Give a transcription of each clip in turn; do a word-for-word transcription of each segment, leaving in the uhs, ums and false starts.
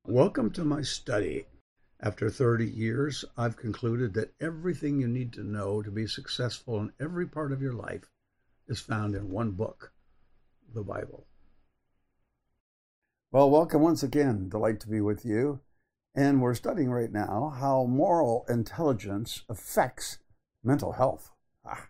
Welcome to my study. After thirty years, I've concluded that everything you need to know to be successful in every part of your life is found in one book, the Bible. Well, welcome once again. Delight to be with you. And we're studying right now how moral intelligence affects mental health. Ah.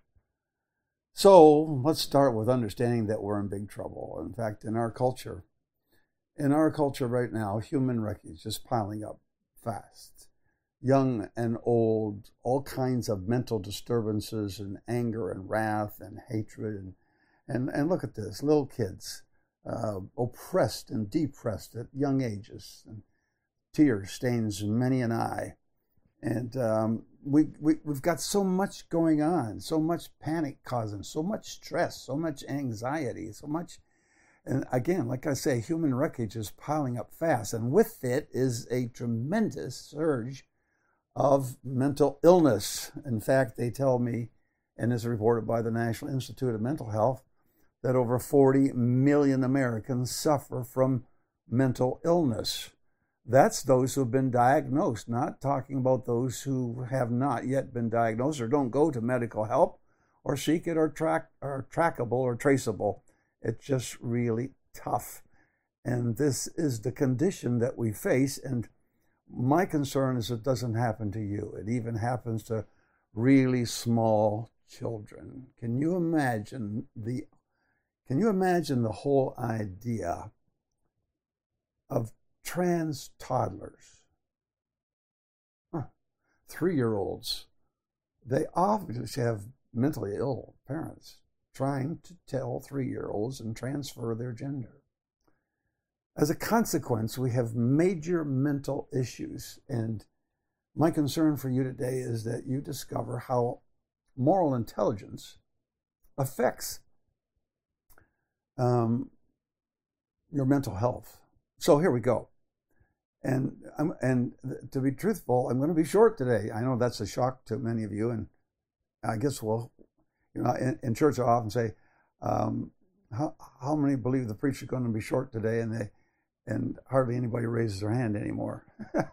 So let's start with understanding that we're in big trouble. In fact, in our culture, In our culture right now, human wreckage is piling up fast. Young and old, all kinds of mental disturbances and anger and wrath and hatred. And, and, and look at this, little kids, uh, oppressed and depressed at young ages. And tears stains many an eye. And um, we, we, we've got so much going on, so much panic causing, so much stress, so much anxiety, so much. And again, like I say, human wreckage is piling up fast. And with it is a tremendous surge of mental illness. In fact, they tell me, and is reported by the National Institute of Mental Health, that over forty million Americans suffer from mental illness. That's those who have been diagnosed, not talking about those who have not yet been diagnosed or don't go to medical help or seek it or track or trackable or traceable. It's just really tough. And this is the condition that we face. And my concern is it doesn't happen to you. It even happens to really small children. Can you imagine the can you imagine the whole idea of trans toddlers? Huh. Three-year-olds. They obviously have mentally ill parents trying to tell three-year-olds and transfer their gender. As a consequence, we have major mental issues, and my concern for you today is that you discover how moral intelligence affects um, your mental health. So here we go. And I'm, and to be truthful, I'm going to be short today. I know that's a shock to many of you, and I guess we'll You know, in, in church I often say, um, how, how many believe the preacher's going to be short today? And they, and hardly anybody raises their hand anymore.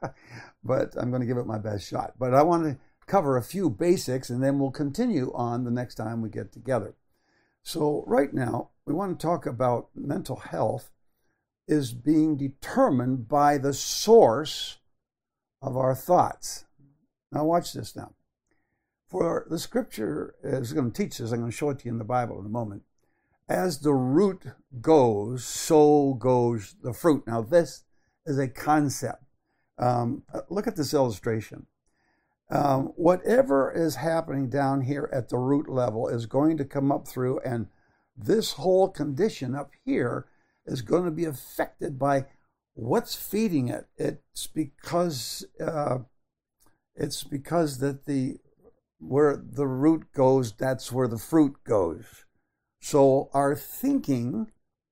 But I'm going to give it my best shot. But I want to cover a few basics, and then we'll continue on the next time we get together. So right now, we want to talk about mental health is being determined by the source of our thoughts. Now watch this now. For the scripture is going to teach us, I'm going to show it to you in the Bible in a moment. As the root goes, so goes the fruit. Now this is a concept. Um, look at this illustration. Um, whatever is happening down here at the root level is going to come up through, and this whole condition up here is going to be affected by what's feeding it. It's because uh, it's because that the where the root goes, that's where the fruit goes. So our thinking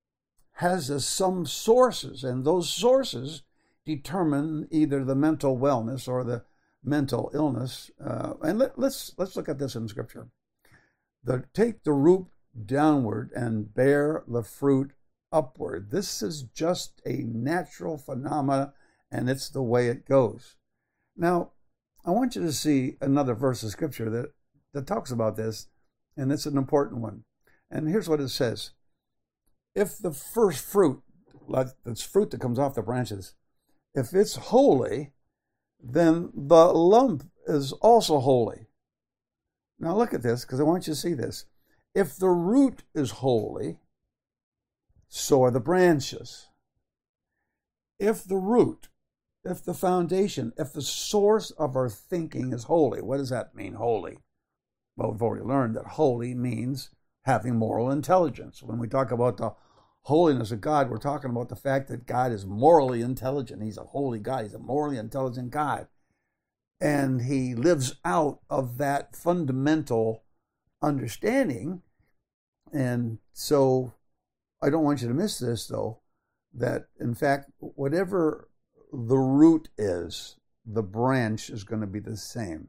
has a, some sources, and those sources determine either the mental wellness or the mental illness. Uh, and let, let's let's look at this in Scripture. The, take the root downward and bear the fruit upward. This is just a natural phenomena, and it's the way it goes. Now, I want you to see another verse of Scripture that, that talks about this, and it's an important one. And here's what it says. If the first fruit, like this fruit that comes off the branches, if it's holy, then the lump is also holy. Now look at this, because I want you to see this. If the root is holy, so are the branches. If the root If the foundation, if the source of our thinking is holy, what does that mean, holy? Well, we've already learned that holy means having moral intelligence. When we talk about the holiness of God, we're talking about the fact that God is morally intelligent. He's a holy God. He's a morally intelligent God. And he lives out of that fundamental understanding. And so I don't want you to miss this, though, that, in fact, whatever the root is, the branch is going to be the same.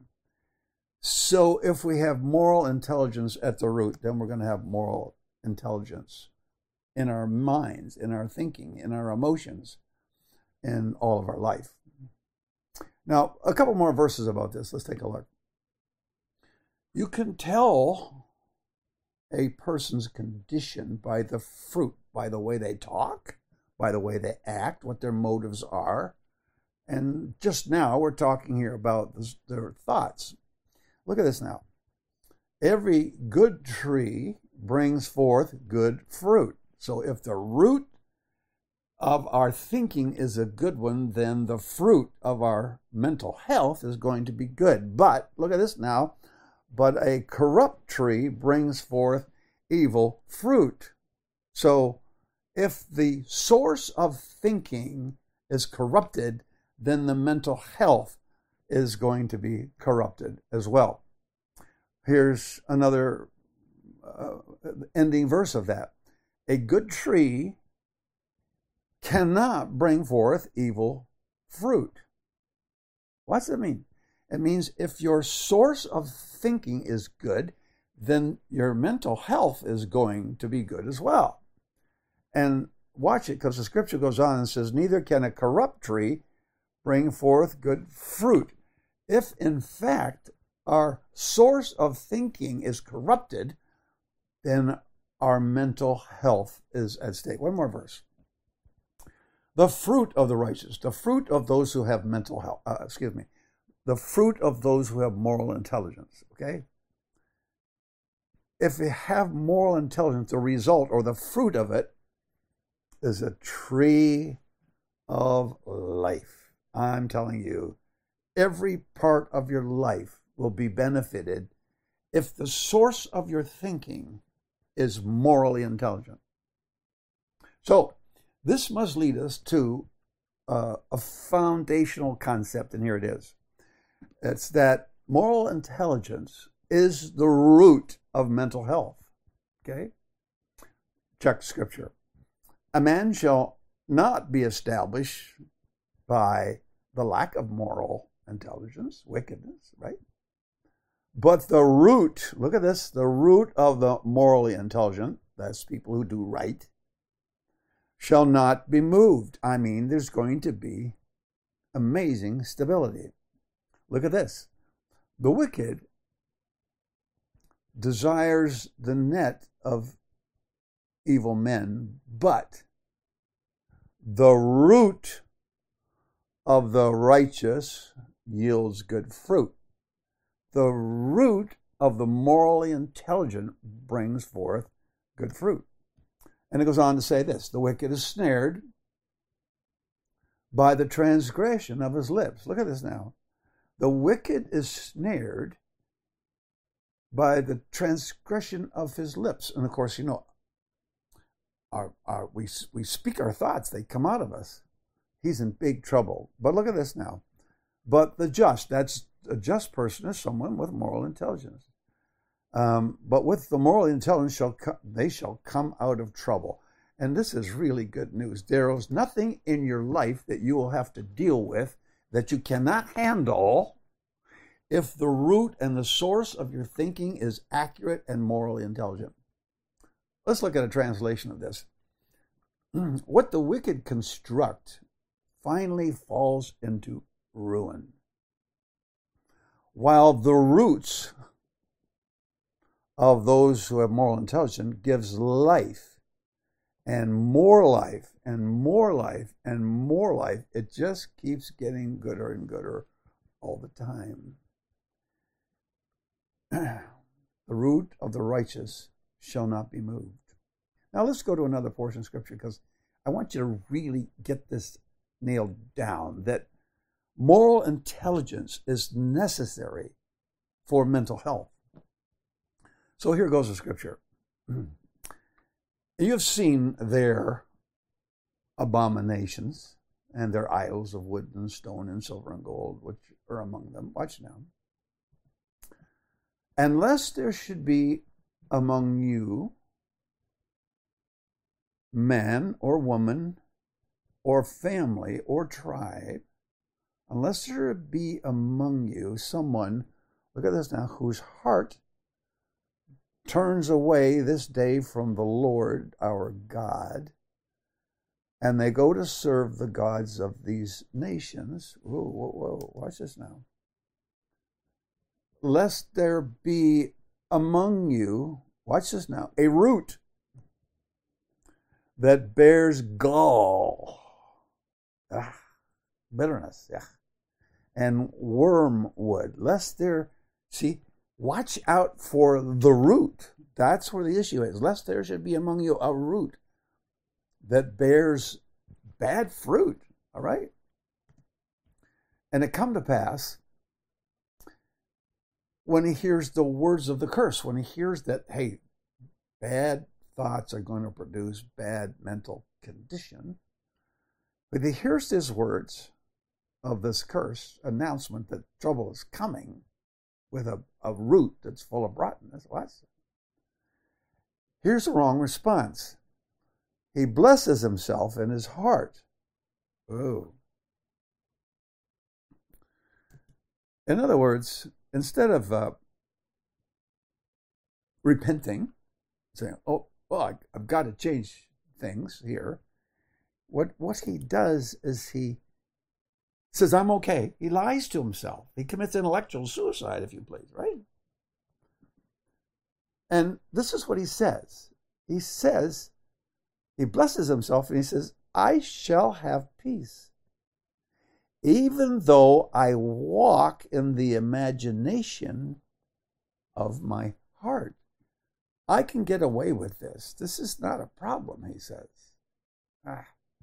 So if we have moral intelligence at the root, then we're going to have moral intelligence in our minds, in our thinking, in our emotions. in all of our life. Now, a couple more verses about this. Let's take a look. You can tell a person's condition by the fruit, by the way they talk, by the way they act, what their motives are. And just now, we're talking here about this, their thoughts. Look at this now. Every good tree brings forth good fruit. So if the root of our thinking is a good one, then the fruit of our mental health is going to be good. But look at this now. But a corrupt tree brings forth evil fruit. So if the source of thinking is corrupted, then the mental health is going to be corrupted as well. Here's another uh, ending verse of that. A good tree cannot bring forth evil fruit. What's that mean? It means if your source of thinking is good, then your mental health is going to be good as well. And watch it, because the scripture goes on and says, neither can a corrupt tree bring forth good fruit. If in fact our source of thinking is corrupted, then our mental health is at stake. One more verse. The fruit of the righteous, the fruit of those who have mental health, uh, excuse me, the fruit of those who have moral intelligence, okay? If you have moral intelligence, the result or the fruit of it is a tree of life. I'm telling you, every part of your life will be benefited if the source of your thinking is morally intelligent. So, this must lead us to uh, a foundational concept, and here it is. It's that moral intelligence is the root of mental health. Okay? Check scripture. A man shall not be established by the lack of moral intelligence, wickedness, right? But the root, look at this, the root of the morally intelligent, that's people who do right, shall not be moved. I mean, there's going to be amazing stability. Look at this. The wicked desires the net of evil men, but the root of the righteous yields good fruit. The root of the morally intelligent brings forth good fruit. And it goes on to say this, the wicked is snared by the transgression of his lips. Look at this now. The wicked is snared by the transgression of his lips. And of course, you know, our, our, we, we speak our thoughts, they come out of us. He's in big trouble. But look at this now. But the just, that's a just person is someone with moral intelligence. Um, but with the moral intelligence, shall co- they shall come out of trouble. And this is really good news. There's nothing in your life that you will have to deal with that you cannot handle if the root and the source of your thinking is accurate and morally intelligent. Let's look at a translation of this. What the wicked construct finally falls into ruin, while the roots of those who have moral intelligence gives life and more life and more life and more life. It just keeps getting gooder and gooder all the time. The root of the righteous shall not be moved. Now let's go to another portion of scripture, because I want you to really get this nailed down, that moral intelligence is necessary for mental health. So here goes the scripture. You have seen their abominations and their idols of wood and stone and silver and gold, which are among them. Watch now. Unless there should be among you man or woman or family or tribe, unless there be among you someone, look at this now, whose heart turns away this day from the Lord our God, and they go to serve the gods of these nations. Whoa, whoa, whoa, watch this now. Lest there be among you, watch this now, a root that bears gall, ah, bitterness, yeah, and wormwood. Lest there, see, watch out for the root. That's where the issue is. Lest there should be among you a root that bears bad fruit, all right? And it come to pass, when he hears the words of the curse, when he hears that, hey, bad thoughts are going to produce bad mental condition, but he hears these words of this curse announcement that trouble is coming with a, a root that's full of rottenness. What? Here's the wrong response. He blesses himself in his heart. Oh. In other words, instead of uh, repenting, saying, oh, well, I, I've got to change things here, what, what he does is he says, I'm okay. He lies to himself. He commits intellectual suicide, if you please, right? And this is what he says. He says, he blesses himself and he says, I shall have peace, even though I walk in the imagination of my heart. I can get away with this. This is not a problem, he says. Ah.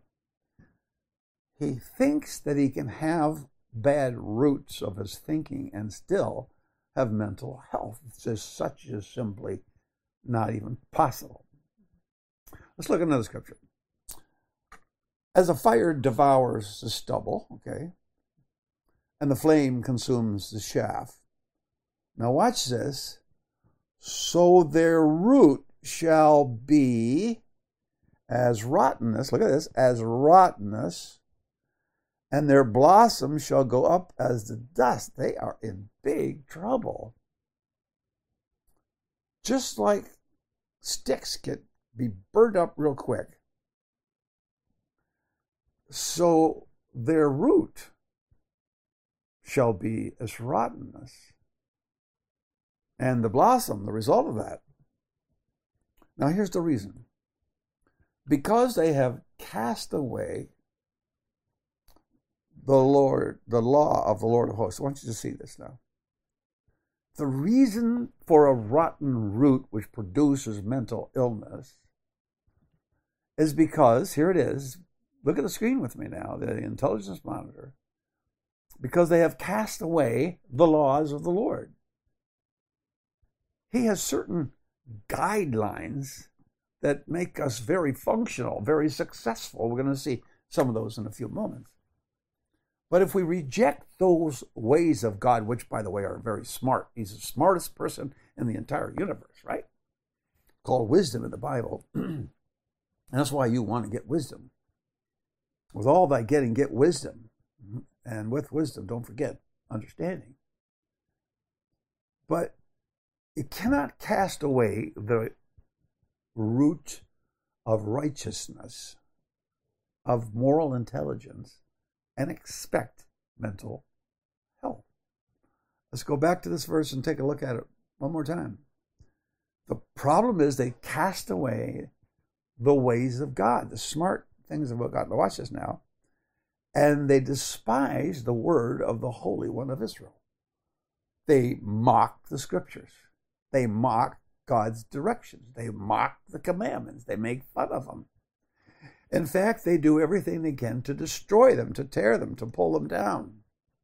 He thinks that he can have bad roots of his thinking and still have mental health. It's just such as simply not even possible. Let's look at another scripture. As a fire devours the stubble, okay, and the flame consumes the chaff. Now watch this. So their root shall be as rottenness, look at this, as rottenness, and their blossom shall go up as the dust. They are in big trouble. Just like sticks can be burned up real quick, so their root shall be as rottenness. And the blossom, the result of that. Now here's the reason. Because they have cast away the Lord, the law of the Lord of hosts. I want you to see this now. The reason for a rotten root which produces mental illness is because, here it is, look at the screen with me now, the intelligence monitor, because they have cast away the laws of the Lord. He has certain guidelines that make us very functional, very successful. We're going to see some of those in a few moments. But if we reject those ways of God, which, by the way, are very smart, he's the smartest person in the entire universe, right? Called wisdom in the Bible. And that's why you want to get wisdom. With all thy getting, get wisdom. And with wisdom, don't forget understanding. But you cannot cast away the root of righteousness, of moral intelligence, and expect mental health. Let's go back to this verse and take a look at it one more time. The problem is they cast away the ways of God, the smart things about God. Now watch this now. And they despise the word of the Holy One of Israel. They mock the scriptures. They mock God's directions. They mock the commandments. They make fun of them. In fact, they do everything they can to destroy them, to tear them, to pull them down.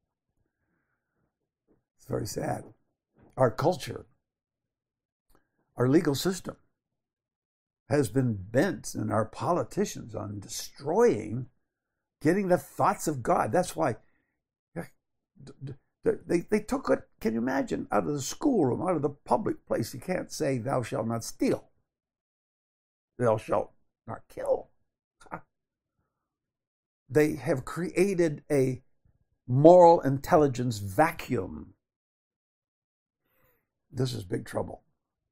It's very sad. Our culture, our legal system has been bent, and our politicians, on destroying, getting the thoughts of God. That's why they, they took it, can you imagine, out of the schoolroom, out of the public place. You can't say, thou shalt not steal. Thou shalt not kill. They have created a moral intelligence vacuum. This is big trouble.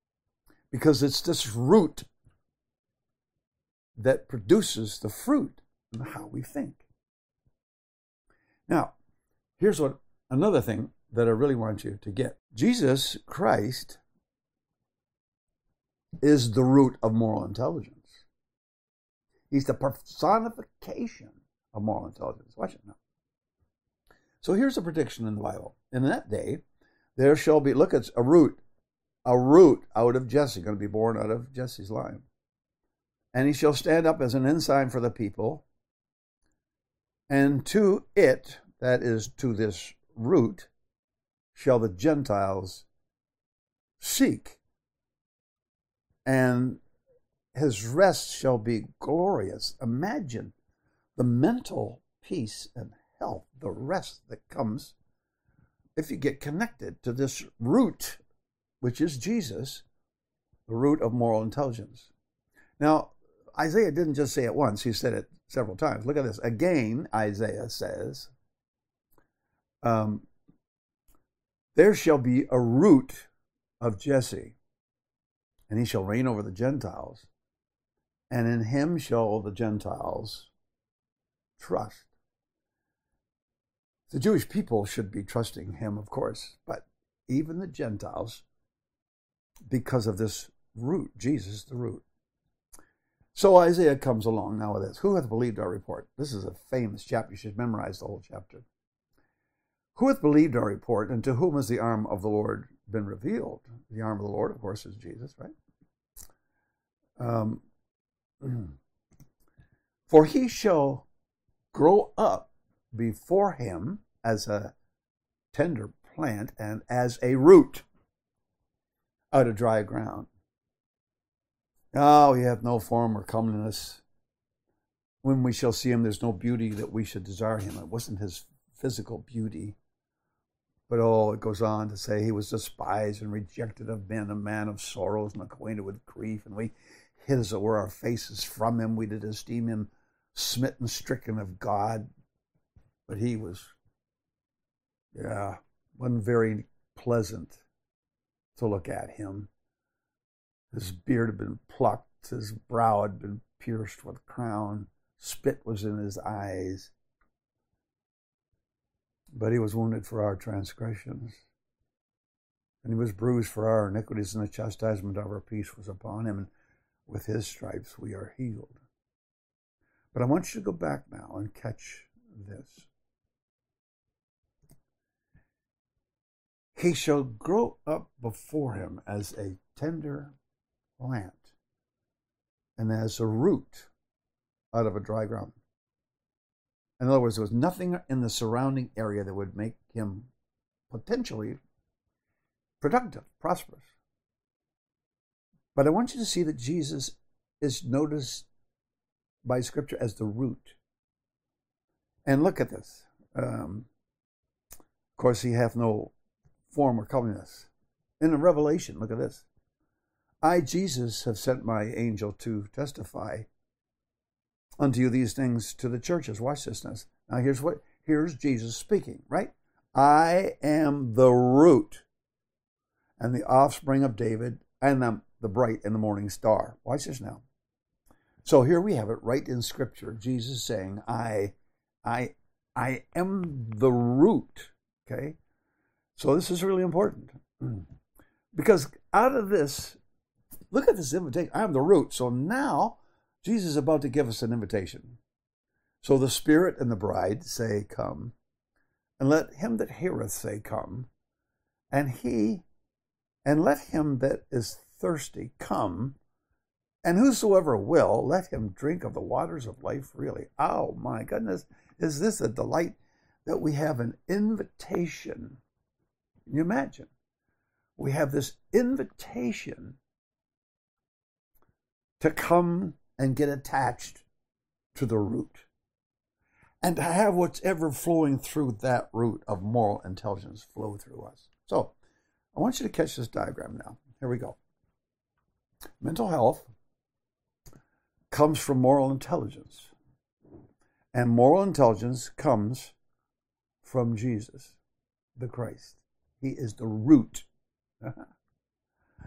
Because it's this root that produces the fruit and how we think. Now, here's what another thing that I really want you to get. Jesus Christ is the root of moral intelligence. He's the personification of moral intelligence. Watch it now. So here's a prediction in the Bible. In that day, there shall be, look, it's a root, a root out of Jesse, going to be born out of Jesse's line. And he shall stand up as an ensign for the people. And to it, that is to this root, shall the Gentiles seek. And his rest shall be glorious. Imagine the mental peace and health, the rest that comes if you get connected to this root, which is Jesus, the root of moral intelligence. Now, Isaiah didn't just say it once, he said it several times. Look at this. Again, Isaiah says, um, there shall be a root of Jesse, and he shall reign over the Gentiles, and in him shall the Gentiles trust. The Jewish people should be trusting him, of course, but even the Gentiles, because of this root, Jesus, the root. So Isaiah comes along now with this. Who hath believed our report? This is a famous chapter. You should memorize the whole chapter. Who hath believed our report, and to whom has the arm of the Lord been revealed? The arm of the Lord, of course, is Jesus, right? Um, For he shall grow up before him as a tender plant and as a root out of dry ground. Oh, he hath no form or comeliness. When we shall see him, there's no beauty that we should desire him. It wasn't his physical beauty. But oh, it goes on to say he was despised and rejected of men, a man of sorrows and acquainted with grief. And we hid as it were our faces from him. We did esteem him smitten, stricken of God. But he was, yeah, wasn't very pleasant to look at him. His beard had been plucked. His brow had been pierced with a crown. Spit was in his eyes. But he was wounded for our transgressions, and he was bruised for our iniquities, and the chastisement of our peace was upon him, and with his stripes we are healed. But I want you to go back now and catch this. He shall grow up before him as a tender plant, and as a root out of a dry ground. In other words, there was nothing in the surrounding area that would make him potentially productive, prosperous. But I want you to see that Jesus is noticed by Scripture as the root. And look at this. Um, of course, he hath no form or comeliness. In the Revelation, look at this. I, Jesus, have sent my angel to testify unto you these things to the churches. Watch this now. Now here's what here's Jesus speaking, right? I am the root and the offspring of David and the, the bright and the morning star. Watch this now. So here we have it right in Scripture. Jesus saying, I, I, I am the root. Okay? So this is really important. Because out of this, look at this invitation. I am the root. So now Jesus is about to give us an invitation. So the Spirit and the bride say, come. And let him that heareth say, come. And he, and let him that is thirsty come. And whosoever will, let him drink of the waters of life freely. Oh my goodness, is this a delight that we have an invitation? Can you imagine? We have this invitation to come and get attached to the root, and to have what's ever flowing through that root of moral intelligence flow through us. So I want you to catch this diagram now. Here we go. Mental health comes from moral intelligence, and moral intelligence comes from Jesus, the Christ. He is the root.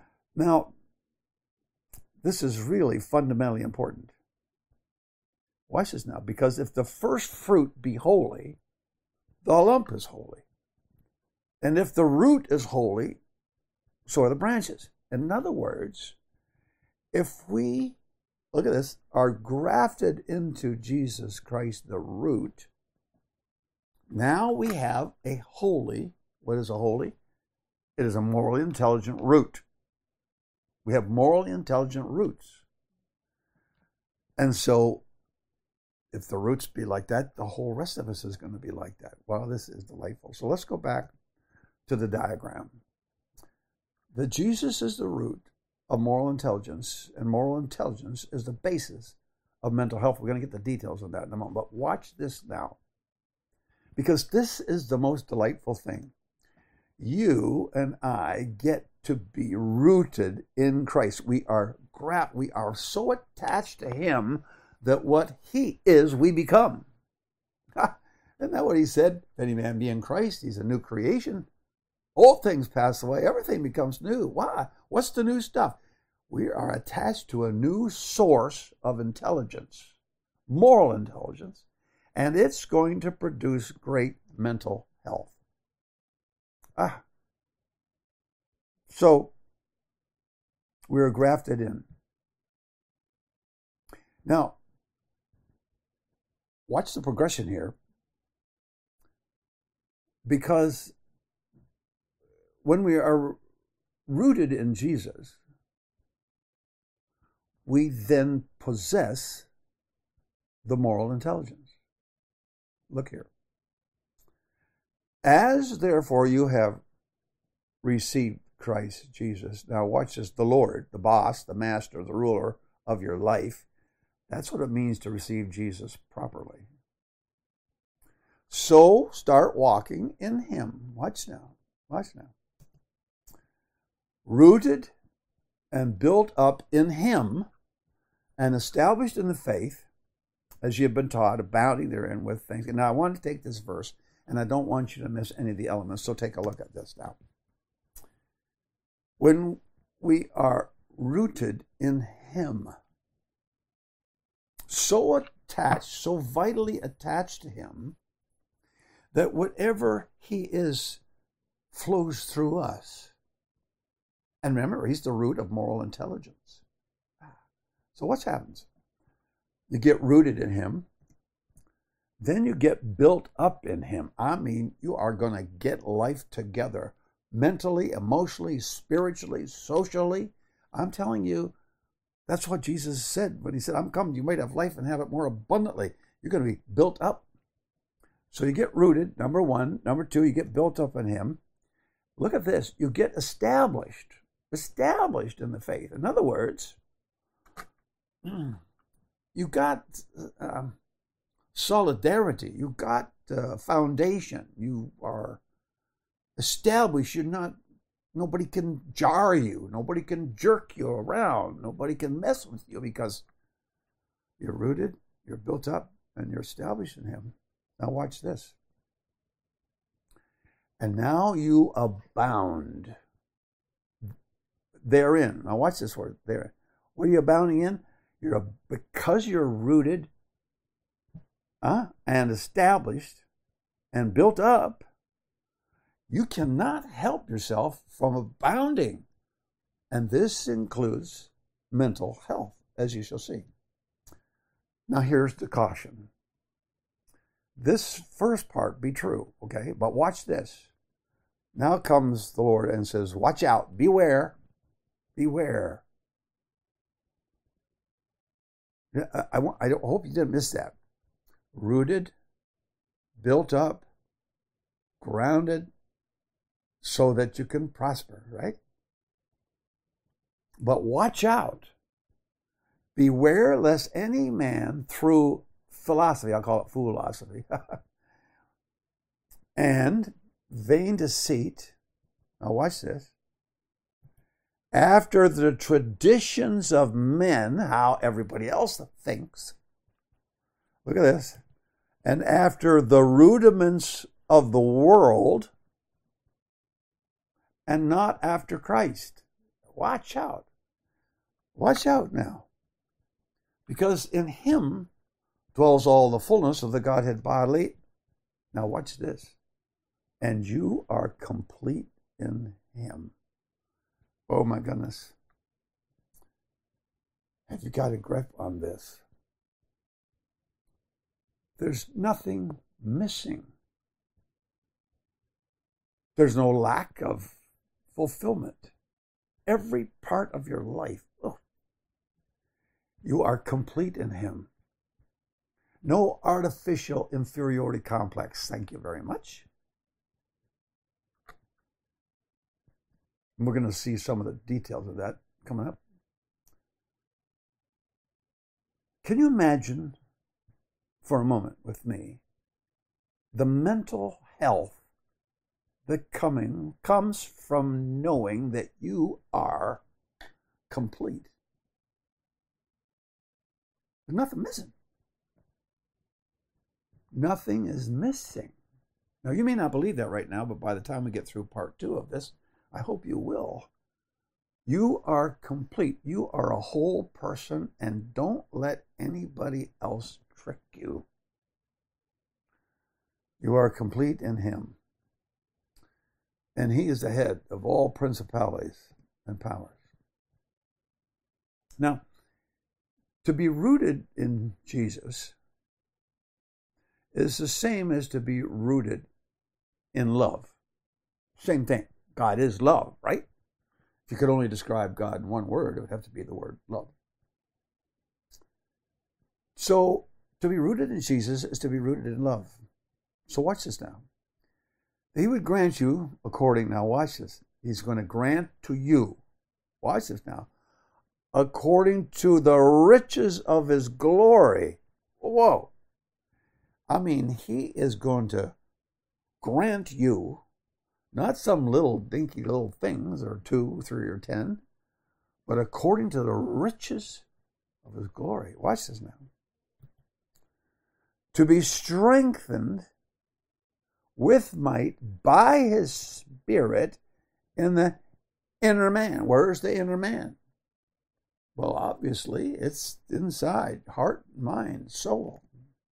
Now, this is really fundamentally important. Watch this now. Because if the first fruit be holy, the lump is holy. And if the root is holy, so are the branches. In other words, if we, look at this, are grafted into Jesus Christ, the root, now we have a holy, what is a holy? It is a morally intelligent root. We have morally intelligent roots. And so, if the roots be like that, the whole rest of us is going to be like that. Wow, this is delightful. So let's go back to the diagram. That Jesus is the root of moral intelligence, and moral intelligence is the basis of mental health. We're going to get the details of that in a moment. But watch this now. Because this is the most delightful thing. You and I get to be rooted in Christ. We are gra- we are so attached to him that what he is, we become. Isn't that what he said? If any man be in Christ, he's a new creation. Old things pass away, everything becomes new. Why? What's the new stuff? We are attached to a new source of intelligence, moral intelligence, and it's going to produce great mental health. Ah. So, we are grafted in. Now, watch the progression here, because when we are rooted in Jesus, we then possess the moral intelligence. Look here. As therefore you have received Christ Jesus. Now watch this, the Lord, the boss, the master, the ruler of your life. That's what it means to receive Jesus properly. So start walking in him. Watch now. Watch now. Rooted and built up in him and established in the faith as you have been taught, abounding therein with things. Now I want to take this verse, and I don't want you to miss any of the elements, so take a look at this now. When we are rooted in him, so attached, so vitally attached to him, that whatever he is flows through us. And remember, he's the root of moral intelligence. So what happens? You get rooted in him. Then you get built up in him. I mean, you are going to get life together. Mentally, emotionally, spiritually, socially. I'm telling you, that's what Jesus said when he said, I'm coming, you might have life and have it more abundantly. You're going to be built up. So you get rooted, number one. Number two, you get built up in him. Look at this. You get established. Established in the faith. In other words, you got um, solidarity. You got uh, foundation. You are established. You're not, nobody can jar you. Nobody can jerk you around. Nobody can mess with you because you're rooted, you're built up, and you're established in him. Now watch this. And now you abound therein. Now watch this word, there. What are you abounding in? You're a, because you're rooted uh, and established and built up, you cannot help yourself from abounding. And this includes mental health, as you shall see. Now here's the caution. This first part be true, okay? But watch this. Now comes the Lord and says, watch out, beware, beware. I, I, I don't, I hope you didn't miss that. Rooted, built up, grounded, so that you can prosper, right? But watch out. Beware lest any man through philosophy, I'll call it foolosophy, and vain deceit, now watch this, after the traditions of men, how everybody else thinks, look at this, and after the rudiments of the world, and not after Christ. Watch out. Watch out now. Because in him, dwells all the fullness of the Godhead bodily. Now watch this. And you are complete in him. Oh my goodness. Have you got a grip on this? There's nothing missing. There's no lack of fulfillment. Every part of your life, oh, you are complete in him. No artificial inferiority complex. Thank you very much. And we're going to see some of the details of that coming up. Can you imagine for a moment with me the mental health that coming comes from knowing that you are complete? There's nothing missing. Nothing is missing. Now, you may not believe that right now, but by the time we get through part two of this, I hope you will. You are complete. You are a whole person, and don't let anybody else trick you. You are complete in him. And he is the head of all principalities and powers. Now, to be rooted in Jesus is the same as to be rooted in love. Same thing. God is love, right? If you could only describe God in one word, it would have to be the word love. So, to be rooted in Jesus is to be rooted in love. So watch this now. He would grant you, according, now watch this, he's going to grant to you, watch this now, according to the riches of his glory. Whoa. I mean, he is going to grant you not some little dinky little things, or two, three, or ten, but according to the riches of his glory. Watch this now. To be strengthened with might by his Spirit in the inner man. Where's the inner man? Well, obviously, it's inside, heart, mind, soul.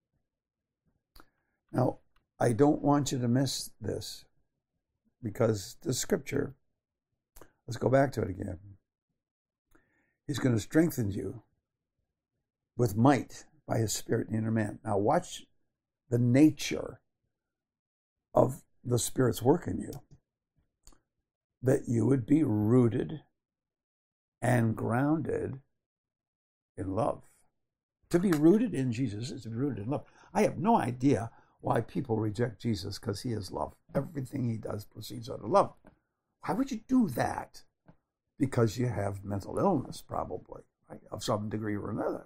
Now, I don't want you to miss this, because the scripture, let's go back to it again. He's going to strengthen you with might by his Spirit in the inner man. Now watch the nature of the Spirit's work in you. That you would be rooted and grounded in love. To be rooted in Jesus is to be rooted in love. I have no idea why people reject Jesus, because he is love. Everything he does proceeds out of love. Why would you do that? Because you have mental illness, probably, right, of some degree or another.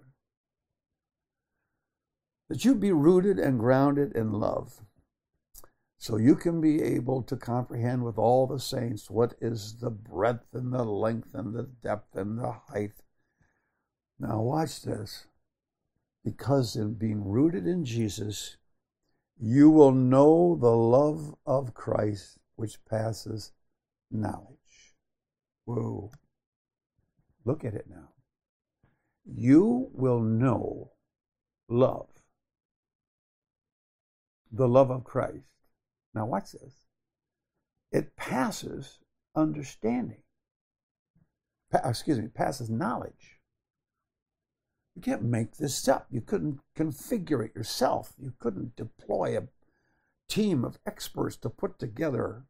That you be rooted and grounded in love, so you can be able to comprehend with all the saints what is the breadth and the length and the depth and the height. Now watch this. Because in being rooted in Jesus, you will know the love of Christ, which passes knowledge. Whoa. Look at it now. You will know love. The love of Christ. Now watch this. It passes understanding. Pa- excuse me, passes knowledge. You can't make this up. You couldn't configure it yourself. You couldn't deploy a team of experts to put together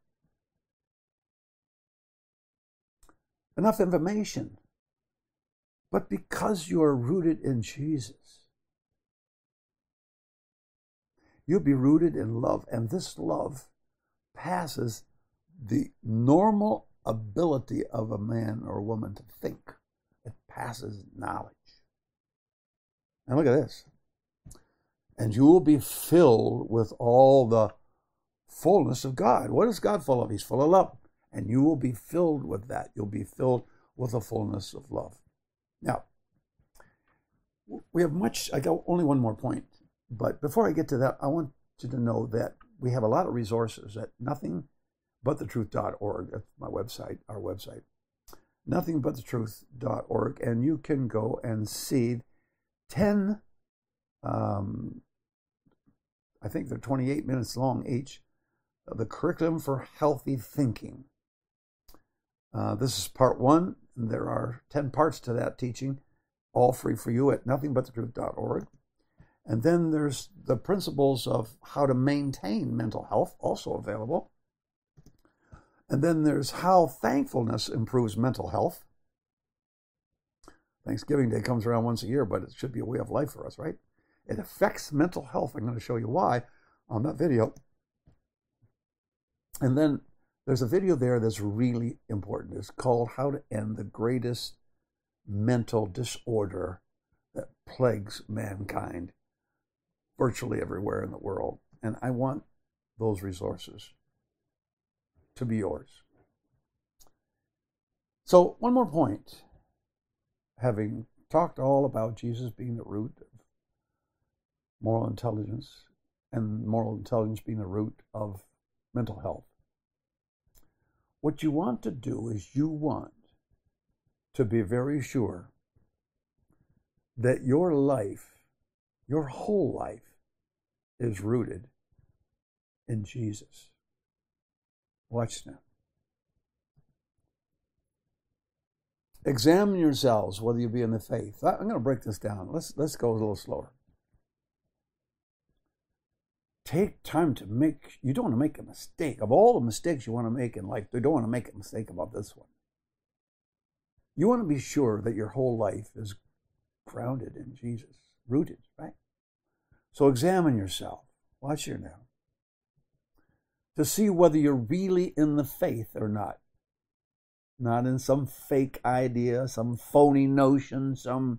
enough information. But because you are rooted in Jesus, you'll be rooted in love. And this love passes the normal ability of a man or a woman to think. It passes knowledge. And look at this. And you will be filled with all the fullness of God. What is God full of? He's full of love. And you will be filled with that. You'll be filled with the fullness of love. Now, we have much, I got only one more point. But before I get to that, I want you to know that we have a lot of resources at nothing but the truth dot org. That's my website, our website. nothing but the truth dot org. And you can go and see ten Um, I think they're twenty-eight minutes long each. The Curriculum for Healthy Thinking. Uh, this is part one. And there are ten parts to that teaching, all free for you at nothing but the truth dot org. And then there's the principles of how to maintain mental health, also available. And then there's how thankfulness improves mental health. Thanksgiving Day comes around once a year, but it should be a way of life for us, right? It affects mental health. I'm going to show you why on that video. And then there's a video there that's really important. It's called How to End the Greatest Mental Disorder That Plagues Mankind virtually everywhere in the world. And I want those resources to be yours. So one more point. Having talked all about Jesus being the root of moral intelligence and moral intelligence being the root of mental health, what you want to do is you want to be very sure that your life, your whole life, is rooted in Jesus. Watch now. Examine yourselves whether you be in the faith. I'm going to break this down. Let's let's go a little slower. Take time to make, you don't want to make a mistake. Of all the mistakes you want to make in life, you don't want to make a mistake about this one. You want to be sure that your whole life is grounded in Jesus, rooted, right? So examine yourself. Watch here now. To see whether you're really in the faith or not. Not in some fake idea, some phony notion, some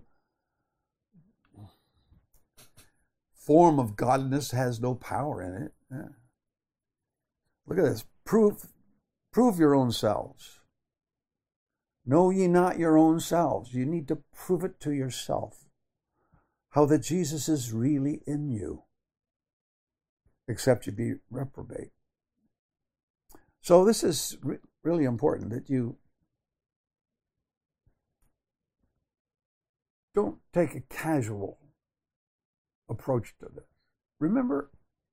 form of godliness has no power in it. Yeah. Look at this. Prove, prove your own selves. Know ye not your own selves. You need to prove it to yourself. How that Jesus is really in you. Except you be reprobate. So this is re- really important that you don't take a casual approach to this. Remember,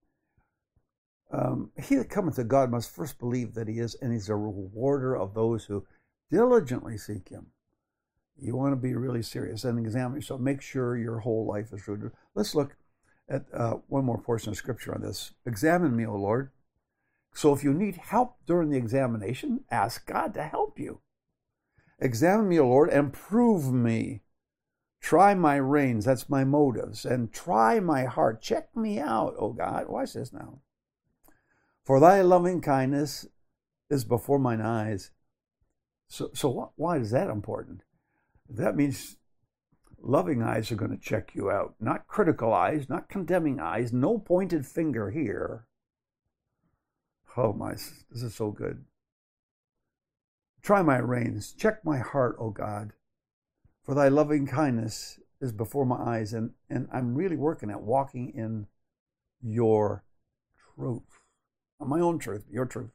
um, he that cometh to God must first believe that he is, and he's a rewarder of those who diligently seek him. You want to be really serious and examine yourself. Make sure your whole life is rooted. Let's look at uh, one more portion of scripture on this. Examine me, O Lord. So if you need help during the examination, ask God to help you. Examine me, O Lord, and prove me. Try my reins, that's my motives, and try my heart. Check me out, O God. Watch this now. For thy loving kindness is before mine eyes. So, so what, why is that important? That means loving eyes are going to check you out. Not critical eyes, not condemning eyes, no pointed finger here. Oh my, this is so good. Try my reins, check my heart, O God. For thy loving kindness is before my eyes, and, and I'm really working at walking in your truth. Not my own truth, your truth.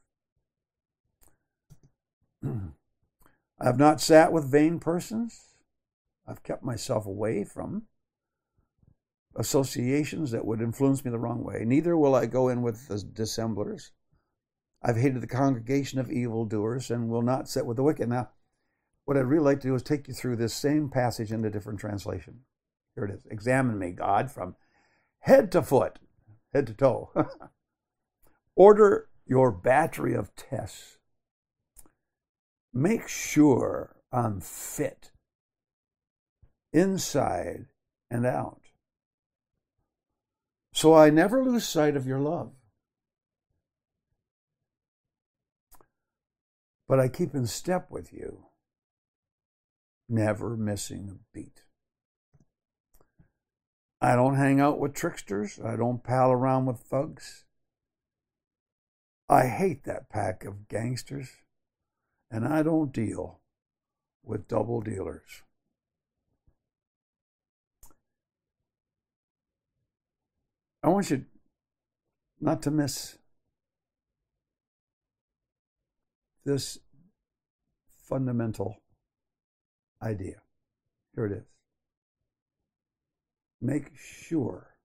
I have not sat with vain persons. I've kept myself away from associations that would influence me the wrong way. Neither will I go in with the dissemblers. I've hated the congregation of evildoers and will not sit with the wicked. Now, what I'd really like to do is take you through this same passage in a different translation. Here it is. Examine me, God, from head to foot, head to toe. Order your battery of tests. Make sure I'm fit, inside and out, so I never lose sight of your love. But I keep in step with you, never missing a beat. I don't hang out with tricksters. I don't pal around with thugs. I hate that pack of gangsters, and I don't deal with double dealers. I want you not to miss this fundamental idea. Here it is. Make sure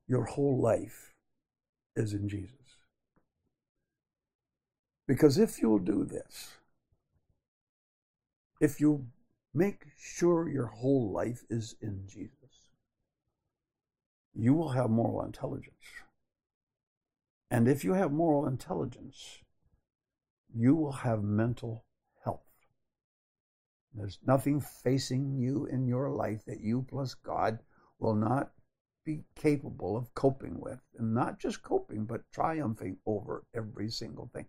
your whole life is in Jesus. Because if you'll do this, if you make sure your whole life is in Jesus, you will have moral intelligence. And if you have moral intelligence, you will have mental health. There's nothing facing you in your life that you plus God will not be capable of coping with. And not just coping, but triumphing over every single thing.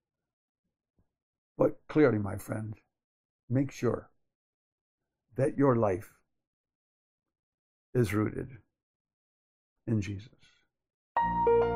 But clearly, my friend, make sure that your life is rooted in Jesus.